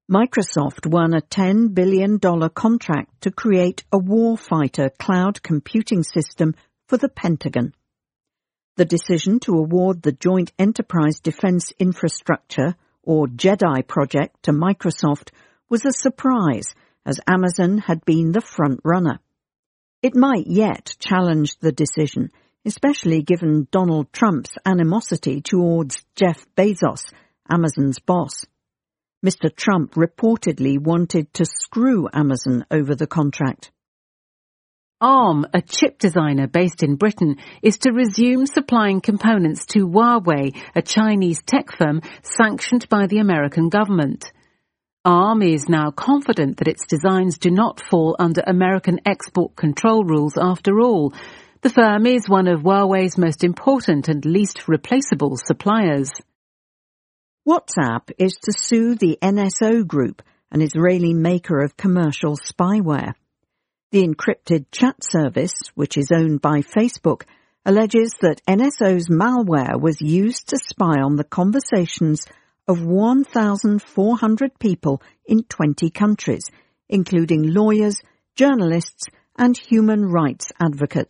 Microsoft won a $10 billion contract to create a warfighter cloud computing system for the Pentagon. The decision to award the Joint Enterprise Defense Infrastructure, or JEDI project, to Microsoft was a surprise, as Amazon had been the front runner. It might yet challenge the decision, especially given Donald Trump's animosity towards Jeff Bezos, Amazon's boss. Mr. Trump reportedly wanted to screw Amazon over the contract. Arm, a chip designer based in Britain, is to resume supplying components to Huawei, a Chinese tech firm sanctioned by the American government. Arm is now confident that its designs do not fall under American export control rules after all. The firm is one of Huawei's most important and least replaceable suppliers. WhatsApp is to sue the NSO Group, an Israeli maker of commercial spyware. The encrypted chat service, which is owned by Facebook, alleges that NSO's malware was used to spy on the conversations of 1,400 people in 20 countries, including lawyers, journalists, and human rights advocates.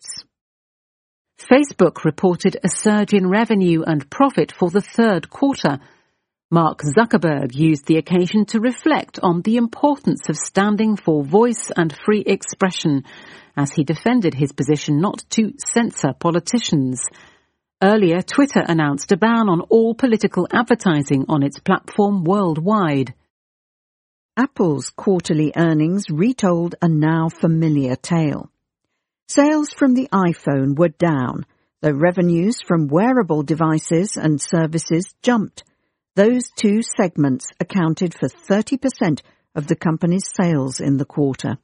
Facebook reported a surge in revenue and profit for the third quarter. Mark Zuckerberg used the occasion to reflect on the importance of standing for voice and free expression, as he defended his position not to censor politicians. Earlier, Twitter announced a ban on all political advertising on its platform worldwide. Apple's quarterly earnings retold a now familiar tale. Sales from the iPhone were down, though revenues from wearable devices and services jumped. Those two segments accounted for 30% of the company's sales in the quarter.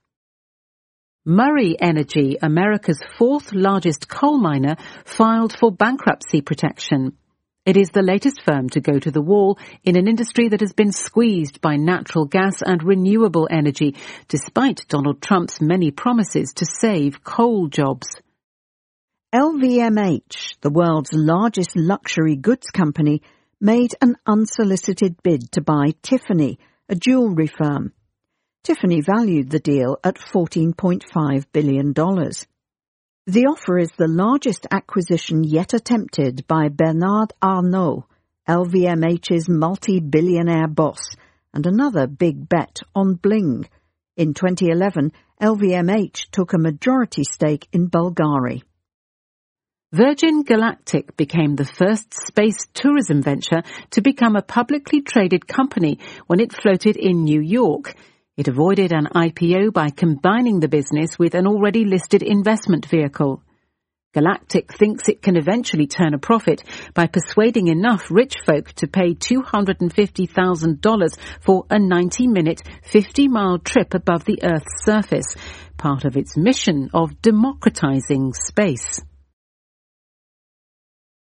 Murray Energy, America's fourth largest coal miner, filed for bankruptcy protection. It is the latest firm to go to the wall in an industry that has been squeezed by natural gas and renewable energy, despite Donald Trump's many promises to save coal jobs. LVMH, the world's largest luxury goods company, made an unsolicited bid to buy Tiffany, a jewelry firm. Tiffany valued the deal at $14.5 billion. The offer is the largest acquisition yet attempted by Bernard Arnault, LVMH's multi-billionaire boss, and another big bet on bling. In 2011, LVMH took a majority stake in Bulgari. Virgin Galactic became the first space tourism venture to become a publicly traded company when it floated in New York. It avoided an IPO by combining the business with an already listed investment vehicle. Galactic thinks it can eventually turn a profit by persuading enough rich folk to pay $250,000 for a 90-minute, 50-mile trip above the Earth's surface, part of its mission of democratizing space.